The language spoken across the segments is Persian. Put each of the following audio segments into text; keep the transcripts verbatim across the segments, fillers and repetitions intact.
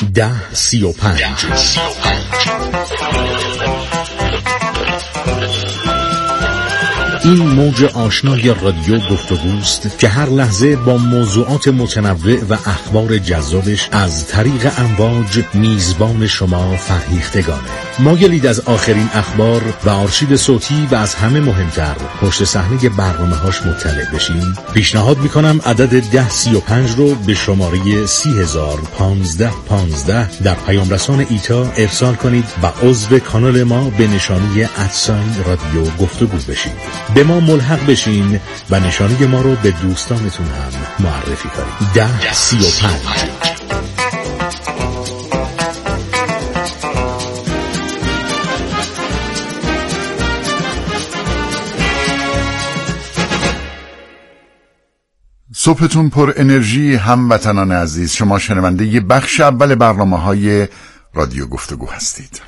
ده سی و پنج. این موج آشنای رادیو گفتگوست که هر لحظه با موضوعات متنوع و اخبار جذابش از طریق امواج میزبان شما فرهیختگانه. مایلید از آخرین اخبار و آرشیو صوتی و از همه مهمتر پشت صحنه برنامه‌هاش مطلع بشین؟ پیشنهاد میکنم عدد ده سی و پنج رو به شماره سی هزار پانزده پانزده در پیام رسان ایتا ارسال کنید و عضو کانال ما به نشانی ادساین رادیو گفتگو بشید. به ما ملحق بشین و نشانی ما رو به دوستانتون هم معرفی کنید. ده سی و پنج. صبحتون پر انرژی هموطنان عزیز. شما شنونده ی بخش اول برنامه‌های رادیو گفتگو هستید.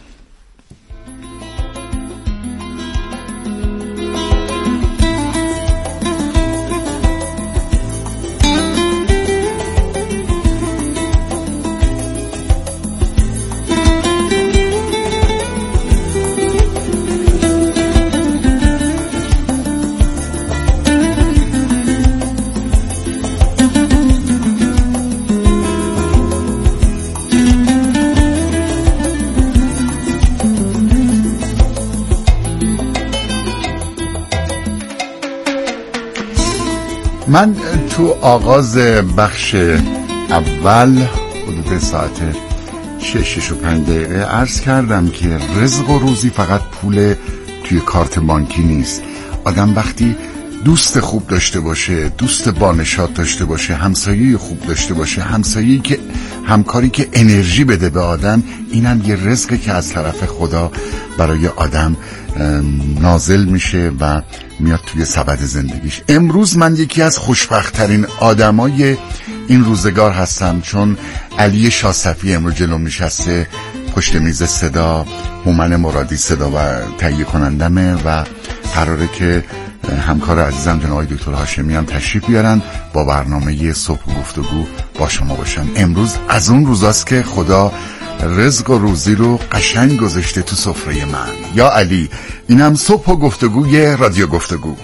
من تو آغاز بخش اول حدود ساعت شش و پنج دقیقه عرض کردم که رزق و روزی فقط پول توی کارت بانکی نیست. آدم وقتی دوست خوب داشته باشه، دوست بانشات داشته باشه، همسایه خوب داشته باشه، همسایه‌ای که همکاری که انرژی بده به آدم، اینم یه رزقی که از طرف خدا برای آدم نازل میشه و میاد توی سبد زندگیش. امروز من یکی از خوشبخت‌ترین آدمای این روزگار هستم، چون علی شاصفی امروز جلو نشسته پشت میز صدا، هومن مرادی صدا و تهیه کنندمه و قراره که همکار عزیزم جناب آقای دکتر هاشمی هم تشریف بیارن با برنامه صبح گفتگو با شما باشن. امروز از اون روزاست که خدا رزق و روزی رو قشنگ گذاشته تو سفره من. یا علی، اینم صبح و گفتگوی رادیو گفتگو.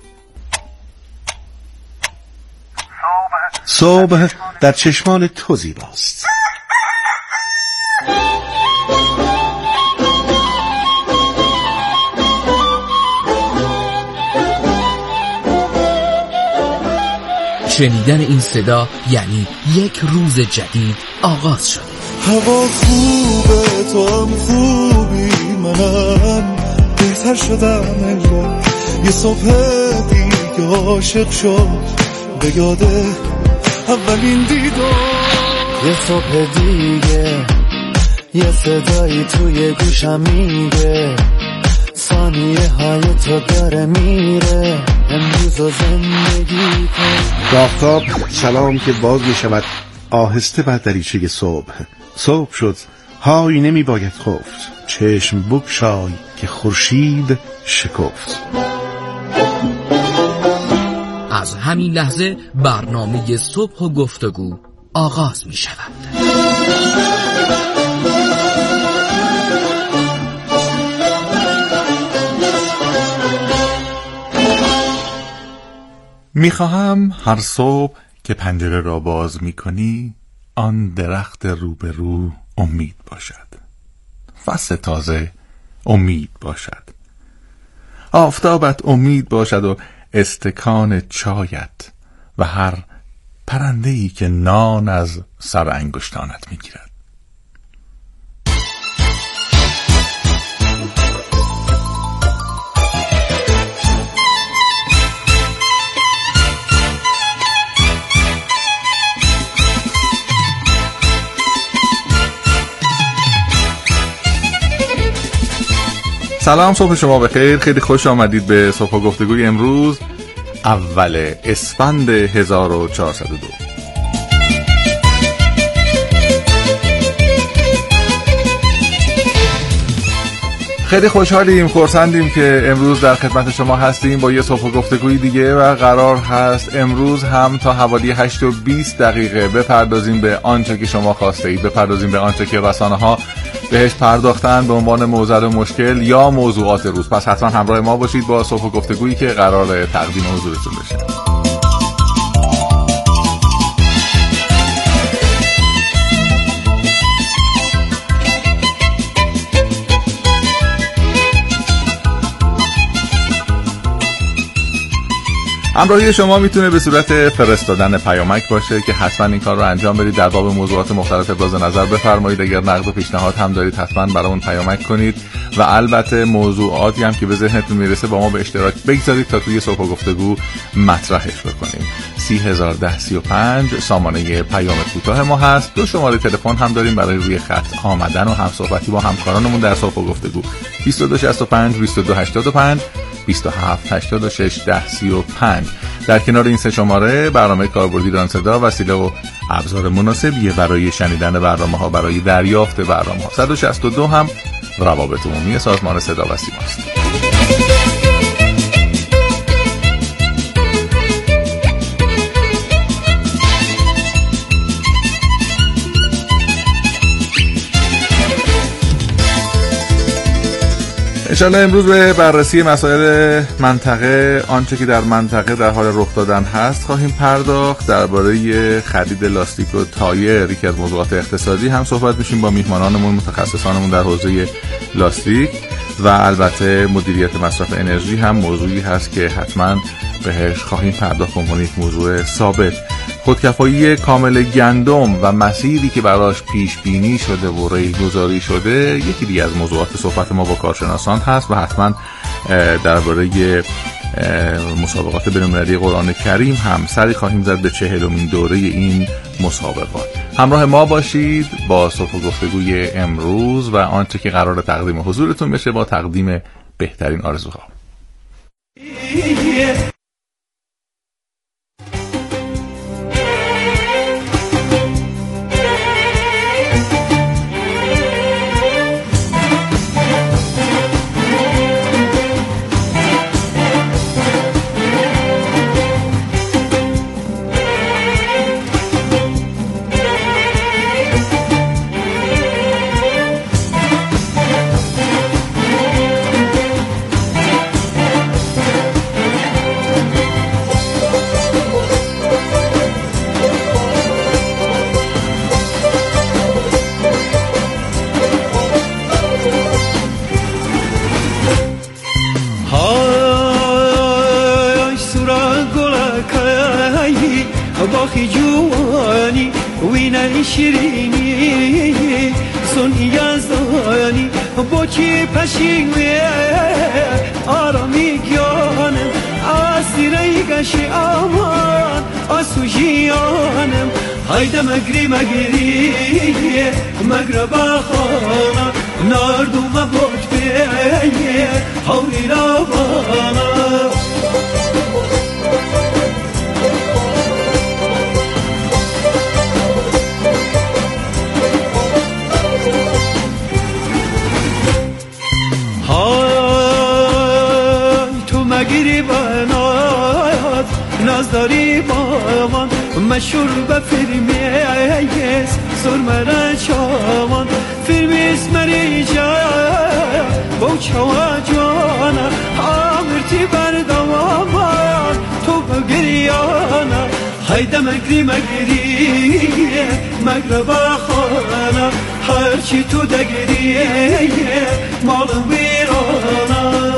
صبح در چشمان تو زیباست. شنیدن این صدا یعنی یک روز جدید آغاز شده. هوا خوبه، تو هم خوبی، منم بهتر شدم انگار. یه صبح دیگه عاشق شد به یاده اولین دیدار. یه صبح دیگه یه صدایی توی گوشم میگه ثانیه های تو داره میره، امروز و زندگی کن. آفتاب سلام که باز می شود آهسته بر دریچه صبح. صبح شد، های نمی باید خفت، چشم بگشای که خورشید شکفت. از همین لحظه برنامه صبح و گفتگو آغاز می شود. میخواهم هر صبح که پنجره را باز میکنی آن درخت روبرو امید باشد، فصل تازه امید باشد، آفتابت امید باشد و استکان چایت و هر پرنده‌ای که نان از سر انگشتانت میگیرد. سلام، صبح شما بخیر. خیلی خوش آمدید به صبح گفتگوی امروز اول اسفند هزار و چهارصد و دو. خیلی خوشحالیم، خرسندیم که امروز در خدمت شما هستیم با یه صبح گفتگوی دیگه و قرار هست امروز هم تا حوالی هشت و بیست دقیقه بپردازیم به آنچه که شما خواسته اید، بپردازیم به آنچه که رسانه ها بهش پرداختن به عنوان موضوع و مشکل یا موضوعات روز. پس حتما همراه ما باشید با صبح گفتگویی که قرار تقدیم حضورتون بشه. همراهی شما میتونه به صورت فرستادن پیامک باشه که حتما این کار رو انجام بدید، در باب موضوعات مختلف ابراز نظر بفرمایید. اگر نقد و پیشنهاد هم دارید حتما برامون پیامک کنید و البته موضوعاتی هم که به ذهنتون میرسه با ما به اشتراک بگذارید تا توی صبح گفتگو مطرحش بکنیم. سی هزار و ده سی و پنج سامانه پیام کوتاه ما هست. دو شماره تلفن هم داریم برای روی خط آمدن و هم صحبتی با همکارانمون در صبح گفتگو: بیست و دو شصت و پنج بیست و دو هشتاد و پنج بیست و هفت هشتاد و شش ده سی و پنج. در کنار این سه شماره برنامه کاربردی دان صدا وسیله و ابزار مناسبیه برای شنیدن برنامه ها، برای دریافت برنامه ها. صد و شصت و دو هم روابط عمومی سازمان صدا و سیما است. انشالله امروز به بررسی مسائل منطقه، آنچه که در منطقه در حال رخ دادن هست خواهیم پرداخت. درباره خرید لاستیک و تایر، یکی از موضوعات اقتصادی، هم صحبت میشیم با میهمانانمون، متخصصانمون در حوزه لاستیک. و البته مدیریت مصرف انرژی هم موضوعی هست که حتما بهش خواهیم پرداخت به عنوان یک موضوع ثابت. خودکفایی کامل گندم و مسیری که براش پیش بینی شده و ریگذاری شده یکی دیگه از موضوعات صحبت ما با کارشناسان هست و حتما درباره مسابقات بین‌المللی قرآن کریم هم سری خواهیم زد به چهلمین دوره این مسابقات. همراه ما باشید با صبح گفتگوی امروز و آنچه که قرار تقدیم حضورتون بشه با تقدیم بهترین آرزوها. باخی جوانی وینای شیرینی سونی یزدانی با چی پشیوی آرامی گیانم اسیری گشی آمان آسوژیانم hayda مگری مگری مگربا خانا ناردوما بود بیه حولی رابانا مگیری بنات نازداری با من مشهور به فیلمیه سرمره چاوان فیلمی اسمری جا با چوا جانا آمرتی بردوامان تو بگریانا hayda مگری مگری مگربا خانا هرچی تو دگریه مالم ویرانا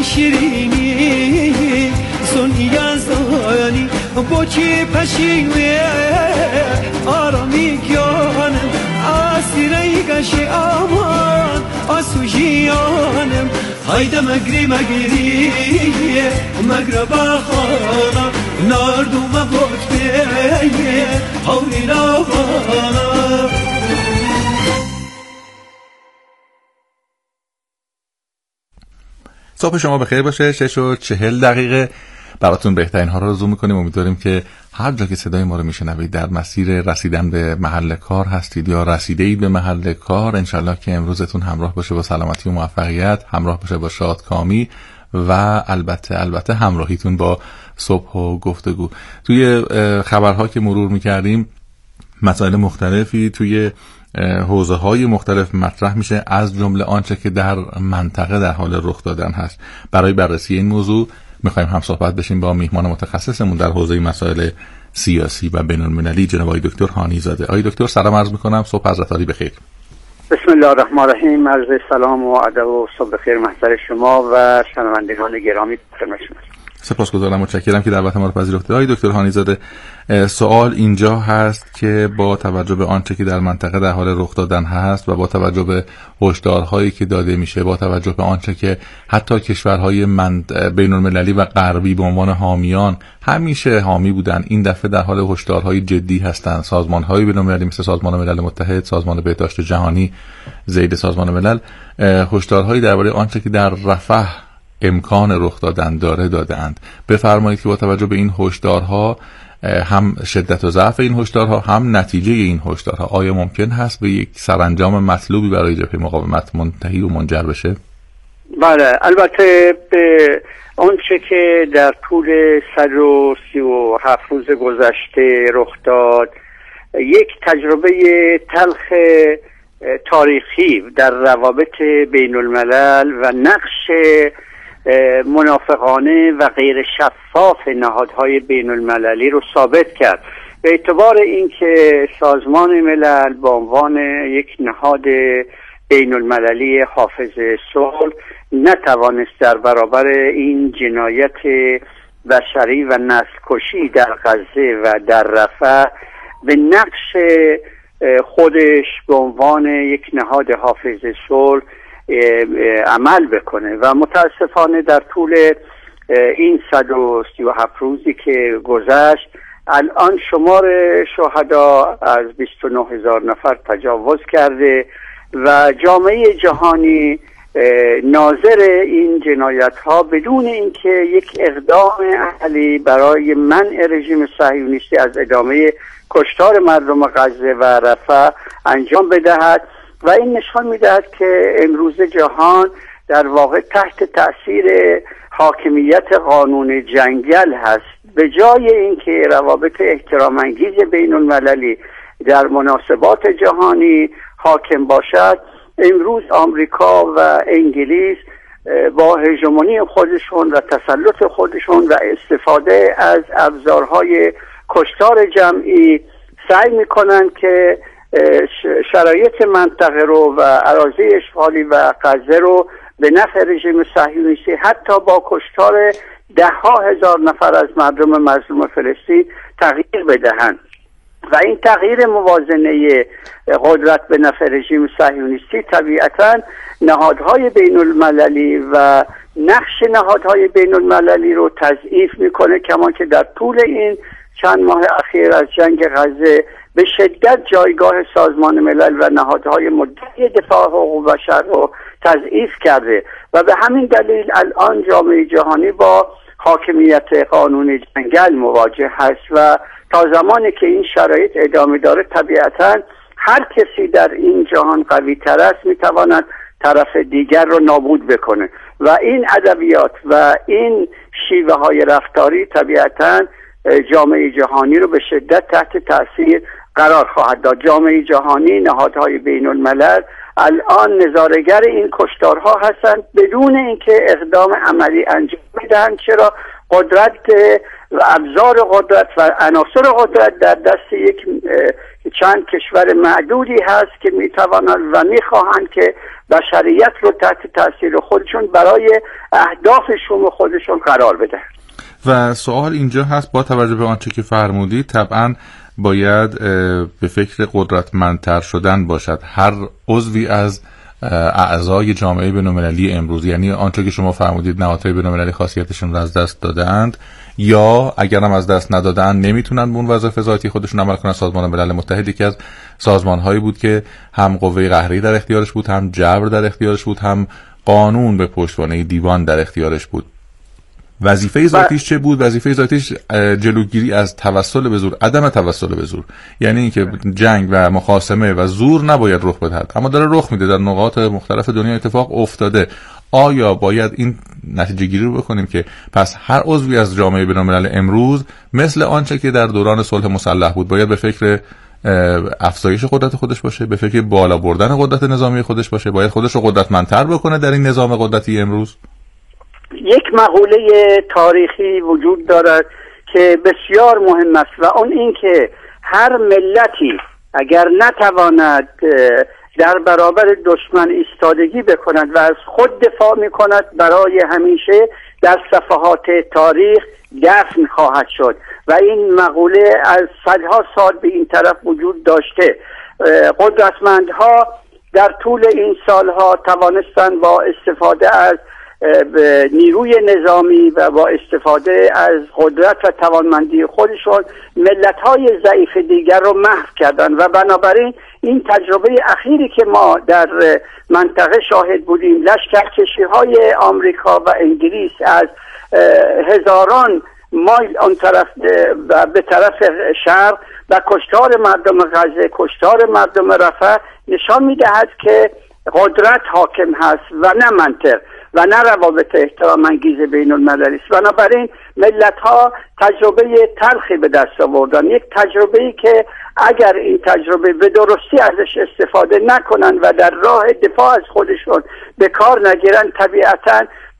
شیرینی سنی یزدانی با چی پشیوی آرامی گیانم اسیره گشی آمان آسوژیانم hayda magri magri magraba khana narduma botbe hawli ravana. صبح شما بخیر باشه. شش و چهل دقیقه براتون بهترین ها رو آرزو میکنیم. امیدواریم که هر جا که صدای ما رو میشنوید در مسیر رسیدن به محل کار هستید یا رسیده اید به محل کار، انشالله که امروزتون همراه باشه با سلامتی و موفقیت، همراه باشه با شادکامی و البته البته همراهیتون با صبح و گفتگو. توی خبرها که مرور میکردیم مسائل مختلفی توی حوزه های مختلف مطرح میشه، از جمله آنچه که در منطقه در حال رخ دادن هست. برای بررسی این موضوع میخوایم هم صحبت بشیم با میهمان متخصصمون در حوزه مسائل سیاسی و بین‌المللی جناب آقای دکتر هانی زاده. آقای دکتر سلام عرض میکنم، صبح حضرت عالی بخیر. بسم الله الرحمن الرحیم. عرض سلام و ادب و صبح بخیر محضر شما و شنوندگان گرامی خدمت شما. سپاسگزارم، متشکرم که دعوت ما رو پذیرفتید. آقای دکتر هانی زاده، سوال اینجا هست که با توجه به آنچه که در منطقه در حال رخ دادن هست و با توجه به هشدارهایی که داده میشه، با توجه به آنچه که حتی کشورهای بین‌المللی و غربی به عنوان حامیان همیشه حامی بودن، این دفعه در حال هشدارهای جدی هستند. سازمان‌های بین‌المللی مثل سازمان ملل متحد، سازمان بهداشت جهانی، زید سازمان ملل، هشدارهایی درباره آنچه که در رفح امکان رخ دادن داره دادند. بفرمایید که با توجه به این هشدارها، هم شدت و ضعف این هشدارها، هم نتیجه این هشدارها، آیا ممکن هست به یک سرانجام مطلوبی برای جبهه مقاومت منتهی و منجر بشه؟ بله، البته به آنچه که در طول صد و سی و هفت روز گذشته رخ داد، یک تجربه تلخ تاریخی در روابط بین الملل و نقش منافقانه و غیر شفاف نهادهای بین المللی رو ثابت کرد. به اعتبار اینکه سازمان ملل به عنوان یک نهاد بین المللی حافظ صلح نتوانست در برابر این جنایت بشری و نسل کشی در غزه و در رفح به نقش خودش به عنوان یک نهاد حافظ صلح عمل بکنه و متاسفانه در طول این صد و سی و هفت روزی که گذشت الان شمار شهدا از بیست و نه هزار نفر تجاوز کرده و جامعه جهانی ناظر این جنایت ها بدون اینکه یک اقدام عملی برای منع رژیم صهیونیستی از ادامه کشتار مردم غزه و رفح انجام بدهد و این نشان میدهد که امروز جهان در واقع تحت تأثیر حاکمیت قانون جنگل هست. به جای اینکه روابط احترام انگیز بین المللی در مناسبات جهانی حاکم باشد، امروز آمریکا و انگلیس با هژمونی خودشون و تسلط خودشون و استفاده از ابزارهای کشتار جمعی سعی میکنن که شرایط منطقه رو و اراضی اشغالی و غزه رو به نفع رژیم صهیونیستی حتی با کشتار ده ها هزار نفر از مردم مظلوم فلسطین تغییر بدهند و این تغییر موازنه قدرت به نفع رژیم صهیونیستی طبیعتاً نهادهای بین المللی و نقش نهادهای بین المللی رو تضعیف میکنه، کما که در طول این چند ماه اخیر از جنگ غزه به شدت جایگاه سازمان ملل و نهادهای مدعی دفاع حقوق بشر رو تضعیف کرده و به همین دلیل الان جامعه جهانی با حاکمیت قانون جنگل مواجه هست و تا زمانی که این شرایط ادامه داره طبیعتاً هر کسی در این جهان قوی تر است میتواند طرف دیگر رو نابود بکنه و این ادبیات و این شیوه های رفتاری طبیعتاً جامعه جهانی رو به شدت تحت تاثیر قرار خواهد داد. جامعه جهانی، نهادهای بین الملل الان نظاره‌گر این کشتارها هستند بدون اینکه اقدام عملی انجام بدهند. چرا؟ قدرت و ابزار قدرت و عناصر قدرت در دست یک چند کشور معدودی هست که میتوانند و میخواهند که بشریت رو تحت تاثیر خودشون برای اهداف شوم خودشون قرار بده. و سوال اینجا هست، با توجه به آنچه که فرمودید طبعا باید به فکر قدرتمندتر شدن باشد هر عضوی از اعضای جامعه بین‌المللی امروز، یعنی آنچه که شما فرمودید نهادهای بین‌المللی خاصیتشون رو از دست دادند یا اگرم از دست ندادن نمیتونن به اون وظایف ذاتی خودشون عمل کنن. سازمان ملل متحد یکی از سازمان‌هایی بود که هم قوه قهری در اختیارش بود، هم جبر در اختیارش بود، هم قانون به پشتوانه دیوان در اختیارش بود. وظیفه ذاتیش چه بود؟ وظیفه ذاتیش جلوگیری از توسل به زور، عدم توسل به زور، یعنی اینکه جنگ و مخاصمه و زور نباید رخ بدهد، اما داره رخ میده، در نقاط مختلف دنیا اتفاق افتاده. آیا باید این نتیجه گیری رو بکنیم که پس هر عضوی از جامعه بین‌الملل امروز مثل آنچه که در دوران صلح مسلح بود باید به فکر افزایش قدرت خودش باشه، به فکر بالا بردن قدرت نظامی خودش باشه، باید خودش رو قدرتمندتر بکنه در این نظام قدرتی امروز؟ یک مقوله تاریخی وجود دارد که بسیار مهم است و اون این که هر ملتی اگر نتواند در برابر دشمن ایستادگی بکند و از خود دفاع میکند برای همیشه در صفحات تاریخ دفن خواهد شد و این مقوله از صدها سال به این طرف وجود داشته. قدرتمندها در طول این سالها توانستند با استفاده از نیروی نظامی و با استفاده از قدرت و توانمندی خودشون ملت‌های ضعیف دیگر رو محو کردن و بنابراین این تجربه اخیری که ما در منطقه شاهد بودیم، لشکرکشی‌های آمریکا و انگلیس از هزاران مایل آن طرف به طرف شرق و کشتار مردم غزه، کشتار مردم رفح نشان می‌دهد که قدرت حاکم هست و نه منطق و نه روابط احترام انگیز بین المللی است. بنابراین ملت ها تجربه تلخی به دست آوردن، یک تجربه‌ای که اگر این تجربه به درستی ازش استفاده نکنن و در راه دفاع از خودشون به کار نگیرن، طبیعتاً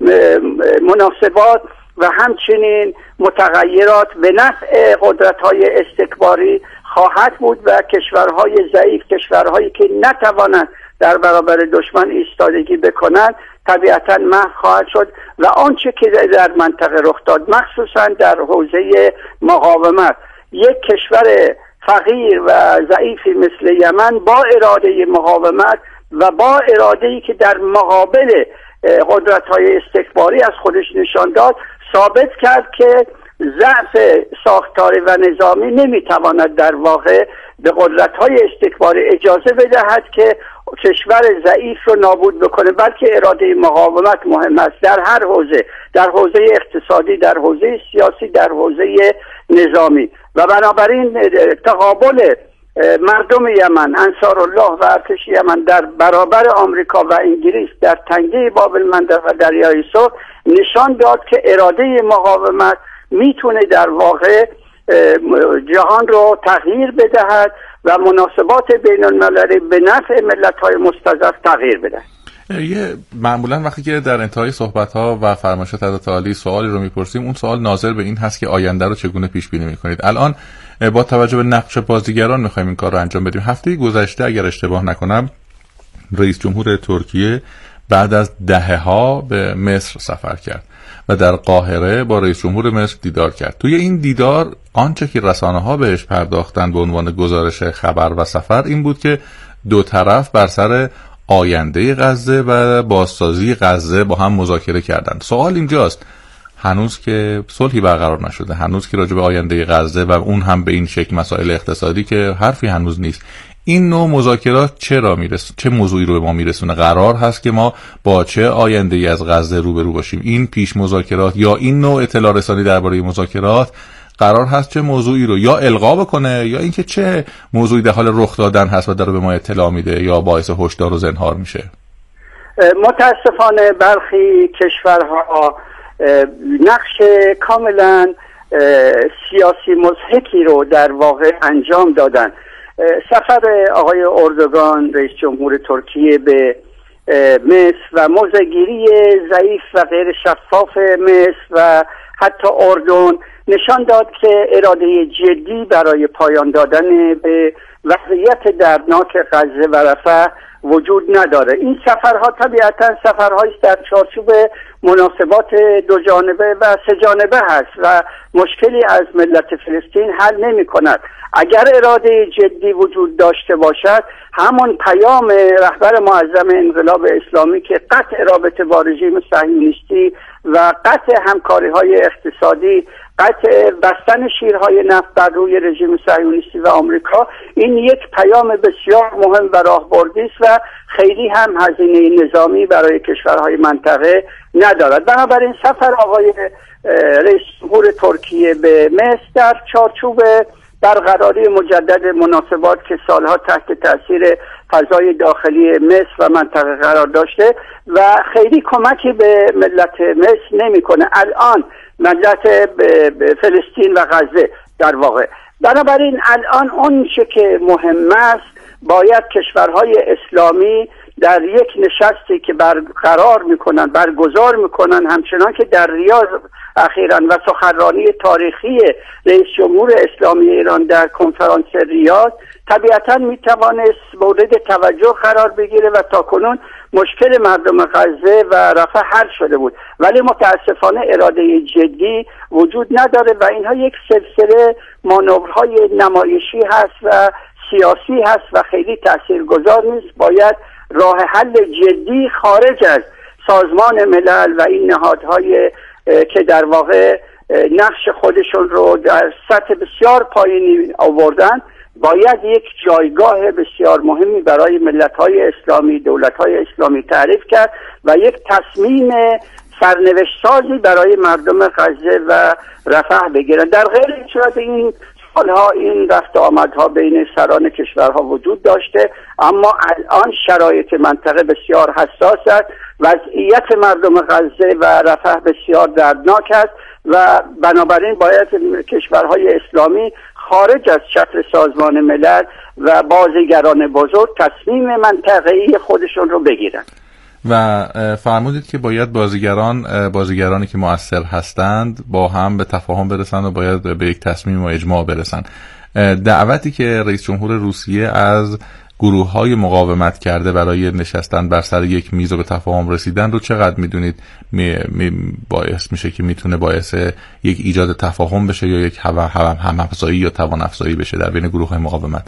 مناسبات و همچنین متغیرات به نفع قدرت‌های استکباری خواهد بود و کشورهای ضعیف، کشورهایی که نتوانند در برابر دشمن ایستادگی بکنند طبیعتاً محو خواهد شد و آنچه که در منطقه رخ داد مخصوصاً در حوزه مقاومت، یک کشور فقیر و ضعیفی مثل یمن با اراده مقاومت و با اراده‌ای که در مقابل قدرت‌های استکباری از خودش نشان داد ثابت کرد که ضعف ساختاری و نظامی نمیتواند در واقع به قدرت‌های استکباری اجازه بدهد که کشور ضعیف رو نابود بکنه، بلکه اراده مقاومت مهم است در هر حوزه، در حوزه اقتصادی، در حوزه سیاسی، در حوزه نظامی. و بنابراین تقابل مردم یمن، انصارالله و ارتش یمن در برابر آمریکا و انگلیس در تنگه باب المندب و دریای سرخ نشان داد که اراده مقاومت میتونه در واقع جهان رو تغییر بدهد و مناسبات بین المللی به نفع ملت‌های مستضعف تغییر بده. یه معمولا وقتی که در انتهای صحبت‌ها و فرمایشات حضرت عالی سوالی رو می‌پرسیم، اون سوال ناظر به این هست که آینده رو چگونه پیش بینی می‌کنید. الان با توجه به نقش بازیگران می‌خوایم این کار رو انجام بدیم. هفته گذشته اگر اشتباه نکنم رئیس جمهور ترکیه بعد از دهه‌ها به مصر سفر کرد و در قاهره با رئیس جمهور مصر دیدار کرد. توی این دیدار آنچه که رسانه‌ها بهش پرداختن به عنوان گزارش خبر و سفر این بود که دو طرف بر سر آینده غزه و بازسازی غزه با هم مذاکره کردند. سوال اینجاست، هنوز که صلحی برقرار نشده، هنوز که راجع به آینده غزه و اون هم به این شکل مسائل اقتصادی که حرفی هنوز نیست، این نوع مذاکرات چرا میرسه؟ چه موضوعی رو به ما میرسونه؟ قرار هست که ما با چه آینده‌ای از غزه روبرو باشیم؟ این پیش مذاکرات یا این نوع اطلاع رسانی درباره مذاکرات قرار هست چه موضوعی رو یا القا بکنه یا اینکه چه موضوعی در حال رخ دادن هست و داره به ما اطلاع میده یا باعث هشدار و زنهار میشه؟ متاسفانه برخی کشورها نقش کاملا سیاسی مضحکی رو در واقع انجام دادن. سفر آقای اردوغان رئیس جمهور ترکیه به مصر و موضع‌گیری ضعیف و غیر شفاف مصر و حتی اردن نشان داد که اراده جدی برای پایان دادن به وضعیت دردناک غزه و رفح وجود نداره. این سفرها طبیعتا سفرهایی در چارچوب مناسبات دو جانبه و سه جانبه هست و مشکلی از ملت فلسطین حل نمی کند. اگر اراده جدی وجود داشته باشد، همون پیام رهبر معظم انقلاب اسلامی که قطع رابطه با رژیم صهیونیستی و قطع همکاری‌های اقتصادی، قطع بستن شیرهای نفت بر روی رژیم صهیونیستی و آمریکا، این یک پیام بسیار مهم و راهبردی است و خیلی هم هزینه نظامی برای کشورهای منطقه ندارد. بنابراین سفر آقای رئیس جمهور ترکیه به مصر در چارچوب برقراری مجدد مناسبات که سالها تحت تاثیر فضای داخلی مصر و منطقه قرار داشته و خیلی کمکی به ملت مصر نمیکنه الان، ملت فلسطین و غزه در واقع. بنابراین الان اون چه که مهم است، باید کشورهای اسلامی در یک نشستی که برقرار میکنن برگزار میکنن، همچنان که در ریاض اخیراً و سخنرانی تاریخی رئیس جمهور اسلامی ایران در کنفرانس ریاض طبیعتاً میتوانست مورد توجه قرار بگیره و تاکنون مشکل مردم غزه و رفح حل شده بود، ولی متاسفانه اراده جدی وجود نداره و اینها یک سلسله مانورهای نمایشی هست و سیاسی هست و خیلی تاثیرگذار نیست. باید راه حل جدی خارج از سازمان ملل و این نهادهای که در واقع نقش خودشون رو در سطح بسیار پایینی آوردن، باید یک جایگاه بسیار مهمی برای ملت‌های اسلامی، دولت‌های اسلامی تعریف کرد و یک تصمیم سرنوشت سازی برای مردم غزه و رفح بگیرن. در غیر این صورت این سالها این رفت آمدها بین سران کشورها وجود داشته، اما الان شرایط منطقه بسیار حساس است، وضعیت مردم غزه و رفح بسیار دردناک است و بنابراین باید کشورهای اسلامی خارج از چتر سازمان ملل و بازیگران بزرگ تصمیم منطقه‌ای خودشون رو بگیرن. و فرمودید که باید بازیگران بازیگرانی که مؤثر هستند با هم به تفاهم برسند و باید به یک تصمیم و اجماع برسند. دعوتی که رئیس جمهور روسیه از گروه‌های مقاومت کرده برای نشستن بر سر یک میز و به تفاهم رسیدن رو چقدر میدونید می، می باعث میشه که میتونه باعث یک ایجاد تفاهم بشه یا یک هم هم افزایی یا توان افزایی بشه در بین گروه‌های مقاومت؟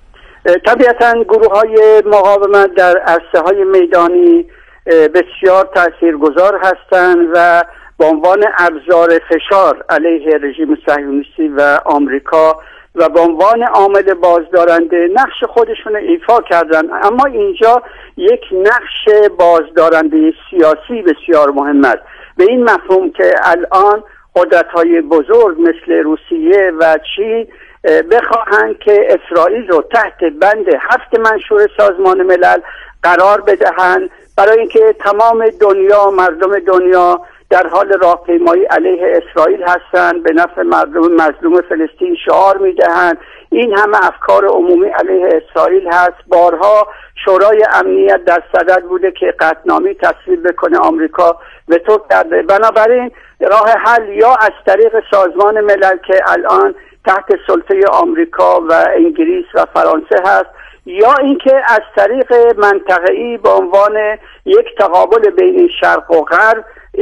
طبیعتاً گروه‌های مقاومت در عرصه‌های میدانی بسیار تاثیرگذار هستند و به عنوان ابزار فشار علیه رژیم صهیونیستی و آمریکا و به عنوان عامل بازدارنده نقش خودشون ایفا کردن. اما اینجا یک نقش بازدارنده سیاسی بسیار مهم است، به این مفهوم که الان قدرت‌های بزرگ مثل روسیه و چین بخواهند که اسرائیل رو تحت بند هفت منشور سازمان ملل قرار بدهند، برای اینکه تمام دنیا، مردم دنیا در حال راهپیمایی علیه اسرائیل هستند، به نفع مردم مظلوم فلسطین شعار میدهند. این همه افکار عمومی علیه اسرائیل هست. بارها شورای امنیت در صدد بوده که قطعنامه تصویب بکنه، آمریکا وتو کرده. بنابراین راه حل یا از طریق سازمان ملل که الان تحت سلطه آمریکا و انگلیس و فرانسه هست، یا اینکه از طریق منطقه‌ای به عنوان یک تقابل بین شرق و غرب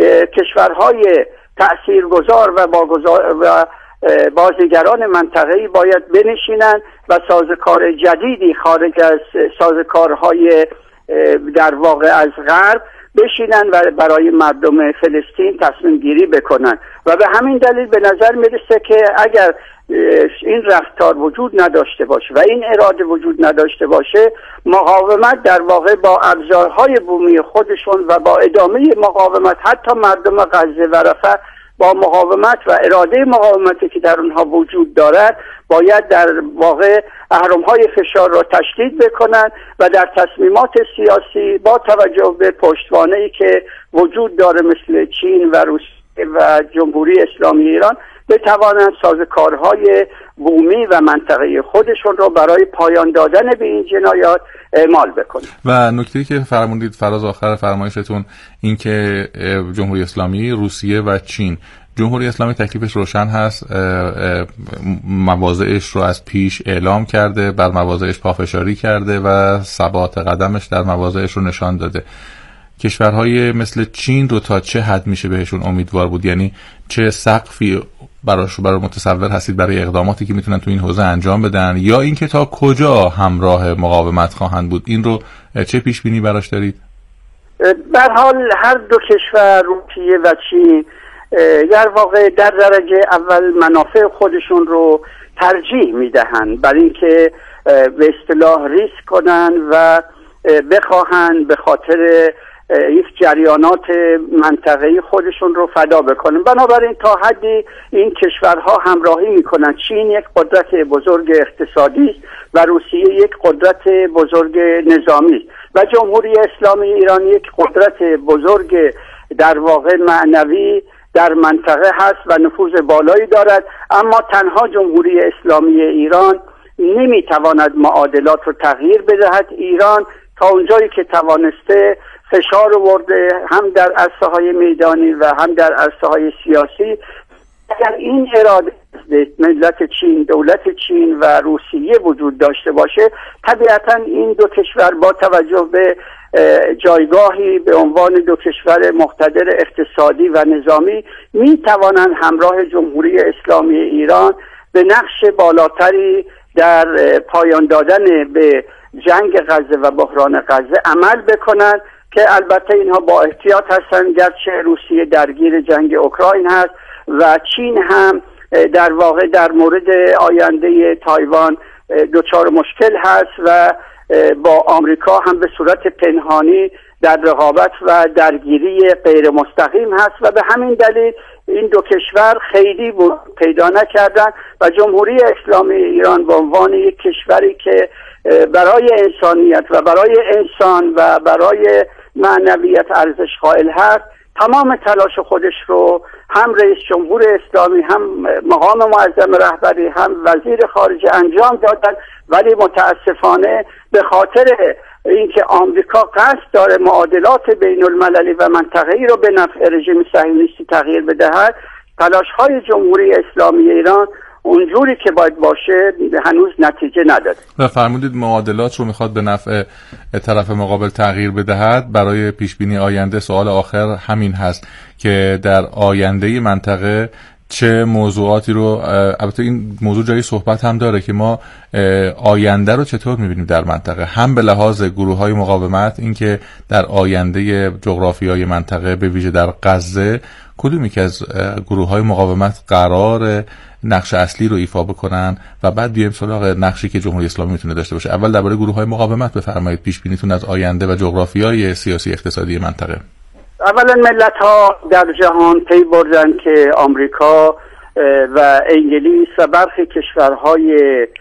کشورهای تأثیرگذار و باگذار و بازیگران منطقه‌ای باید بنشینند و سازوکار جدیدی خارج از سازوکارهای در واقع از غرب بشینن و برای مردم فلسطین تصمیم گیری بکنن. و به همین دلیل به نظر میرسه که اگر این رفتار وجود نداشته باشه و این اراده وجود نداشته باشه، مقاومت در واقع با ابزارهای بومی خودشون و با ادامه مقاومت، حتی مردم غزه و رفح با مقاومت و اراده مقاومتی که در اونها وجود دارد، باید در واقع اهرم‌های فشار را تشدید بکنند و در تصمیمات سیاسی با توجه به پشتوانه‌ای که وجود داره مثل چین و روسیه و جمهوری اسلامی ایران بتوانند سازوکارهای بومی و منطقه خودشون رو برای پایان دادن به این جنایات اعمال بکنند. و نکته‌ای که فرمودید فراز آخر فرمایشتون این که جمهوری اسلامی، روسیه و چین، جمهوری اسلامی تکلیفش روشن هست، مواضعش رو از پیش اعلام کرده، بر مواضعش پافشاری کرده و ثبات قدمش در مواضعش رو نشان داده. کشورهای مثل چین رو تا چه حد میشه بهشون امیدوار بود؟ یعنی چه سقفی براش برای متصور هستید برای اقداماتی که میتونن تو این حوزه انجام بدن، یا اینکه تا کجا همراه مقاومت خواهند بود؟ این رو چه پیش بینی براش دارید؟ به هر حال هر دو کشور، روسیه و چین، در واقع در درجه اول منافع خودشون رو ترجیح میدهند برای اینکه به اصطلاح ریسک کنن و بخواهن به خاطر یک جریانات منطقه‌ای خودشون رو فدا بکنن. بنابراین تا حدی این کشورها همراهی میکنن. چین یک قدرت بزرگ اقتصادی است و روسیه یک قدرت بزرگ نظامی است و جمهوری اسلامی ایران یک قدرت بزرگ در واقع معنوی در منطقه هست و نفوذ بالایی دارد. اما تنها جمهوری اسلامی ایران نمیتواند معادلات رو تغییر بدهد. ایران تا اونجایی که توانسته فشار آورده، هم در عرصه های میدانی و هم در عرصه های سیاسی. اگر این اراده ملت چین، دولت چین و روسیه وجود داشته باشه، طبیعتا این دو کشور با توجه به جایگاهی به عنوان دو کشور مقتدر اقتصادی و نظامی می توانند همراه جمهوری اسلامی ایران به نقش بالاتری در پایان دادن به جنگ غزه و بحران غزه عمل بکنند که البته اینها با احتیاط هستند، گرچه روسیه درگیر جنگ اوکراین هست و چین هم در واقع در مورد آینده تایوان دچار مشکل هست و با آمریکا هم به صورت پنهانی در رقابت و درگیری غیر مستقیم هست و به همین دلیل این دو کشور خیلی پیدا نکردن و جمهوری اسلامی ایران به عنوان یک کشوری که برای انسانیت و برای انسان و برای معنویت ارزش قائل هست، تمام تلاش خودش رو هم رئیس جمهور اسلامی، هم مقام معظم رهبری، هم وزیر خارجه انجام دادن. ولی متاسفانه به خاطر اینکه آمریکا قصد داره معادلات بین المللی و منطقه‌ای رو به نفع رژیم صهیونیستی تغییر بدهد، تلاش‌های جمهوری اسلامی ایران اونجوری که باید باشه هنوز نتیجه نداده. و فرمودید معادلات رو میخواد به نفع طرف مقابل تغییر بدهد. برای پیش بینی آینده سوال آخر همین هست که در آینده منطقه چه موضوعاتی رو، البته این موضوع جایی صحبت هم داره که ما آینده رو چطور میبینیم در منطقه، هم به لحاظ گروه‌های مقاومت، اینکه در آینده جغرافیای منطقه به ویژه در غزه کدومی که از گروه‌های مقاومت قرار نقش اصلی رو ایفا بکنن و بعد بیایم سراغ نقشی که جمهوری اسلامی میتونه داشته باشه. اول درباره گروه‌های مقاومت بفرمایید، پیش بینیتون از آینده و جغرافیای سیاسی اقتصادی منطقه. اولا ملت‌ها در جهان پی بردن که آمریکا و انگلیس و برخی کشورهای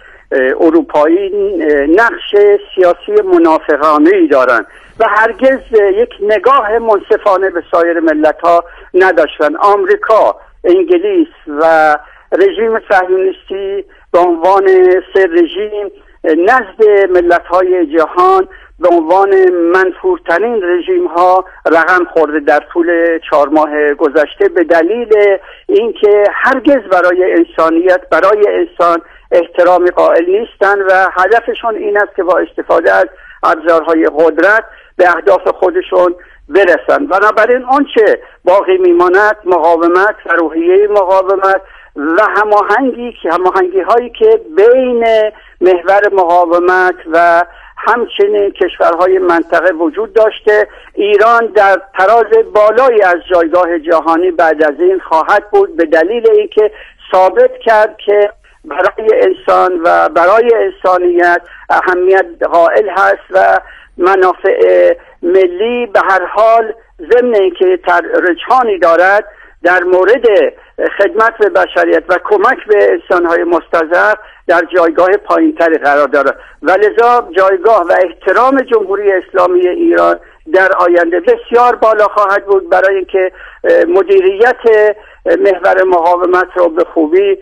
اروپایی نقش سیاسی منافقانه‌ای دارند و هرگز یک نگاه منصفانه به سایر ملت‌ها نداشتن. آمریکا، انگلیس و رژیم صهیونیستی به عنوان سه رژیم نزد ملت‌های جهان به عنوان منفورترین رژیم ها رقم خورده در طول چهار ماه گذشته به دلیل اینکه هرگز برای انسانیت، برای انسان احترامی قائل نیستند و هدفشون این است که با استفاده از ابزارهای قدرت به اهداف خودشون برسن. بنابراین آنچه باقی میماند مقاومت و روحیه مقاومت و هماهنگی که هماهنگی هایی که بین محور مقاومت و همچنین کشورهای منطقه وجود داشته. ایران در تراز بالایی از جایگاه جهانی بعد از این خواهد بود به دلیل اینکه ثابت کرد که برای انسان و برای انسانیت اهمیت قائل هست و منافع ملی به هر حال ضمن اینکه رجحانی دارد در مورد خدمت به بشریت و کمک به انسانهای مستضعف در جایگاه پایینتری قرار دارد و لذا جایگاه و احترام جمهوری اسلامی ایران در آینده بسیار بالا خواهد بود برای اینکه مدیریت محور مقاومت را به خوبی